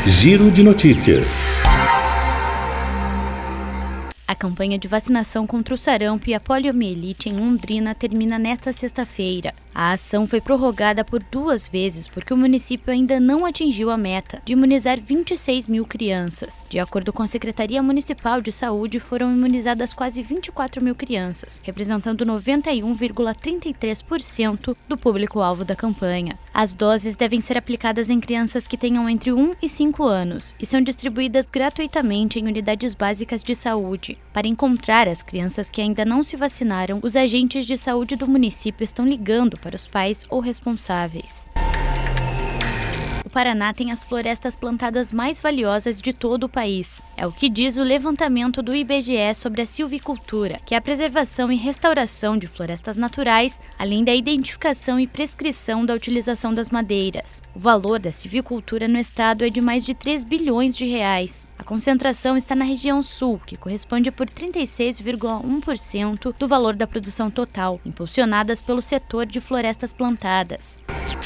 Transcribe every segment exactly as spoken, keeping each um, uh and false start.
Giro de Notícias. A campanha de vacinação contra o sarampo e a poliomielite em Londrina termina nesta sexta-feira. A ação foi prorrogada por duas vezes porque o município ainda não atingiu a meta de imunizar vinte e seis mil crianças. De acordo com a Secretaria Municipal de Saúde, foram imunizadas quase vinte e quatro mil crianças, representando noventa e um vírgula trinta e três por cento do público-alvo da campanha. As doses devem ser aplicadas em crianças que tenham entre um e cinco anos e são distribuídas gratuitamente em unidades básicas de saúde. Para encontrar as crianças que ainda não se vacinaram, os agentes de saúde do município estão ligando para os pais ou responsáveis. O Paraná tem as florestas plantadas mais valiosas de todo o país. É o que diz o levantamento do I B G E sobre a silvicultura, que é a preservação e restauração de florestas naturais, além da identificação e prescrição da utilização das madeiras. O valor da silvicultura no estado é de mais de três bilhões de reais. A concentração está na região sul, que corresponde por trinta e seis vírgula um por cento do valor da produção total, impulsionadas pelo setor de florestas plantadas.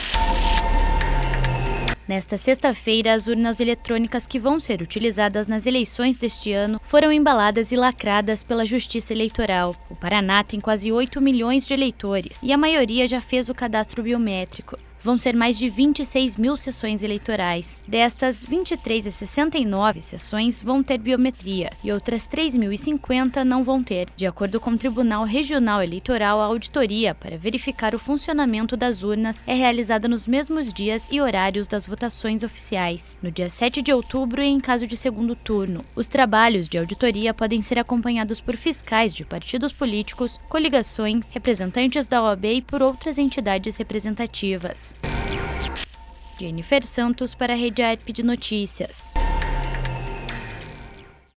Nesta sexta-feira, as urnas eletrônicas que vão ser utilizadas nas eleições deste ano foram embaladas e lacradas pela Justiça Eleitoral. O Paraná tem quase oito milhões de eleitores e a maioria já fez o cadastro biométrico. Vão ser mais de vinte e seis mil sessões eleitorais. Destas, vinte e três e sessenta e nove sessões vão ter biometria e outras três mil e cinquenta não vão ter. De acordo com o Tribunal Regional Eleitoral, a auditoria para verificar o funcionamento das urnas é realizada nos mesmos dias e horários das votações oficiais, no dia sete de outubro e em caso de segundo turno. Os trabalhos de auditoria podem ser acompanhados por fiscais de partidos políticos, coligações, representantes da O A B e por outras entidades representativas. Jennifer Santos para a Rede A R P de Notícias.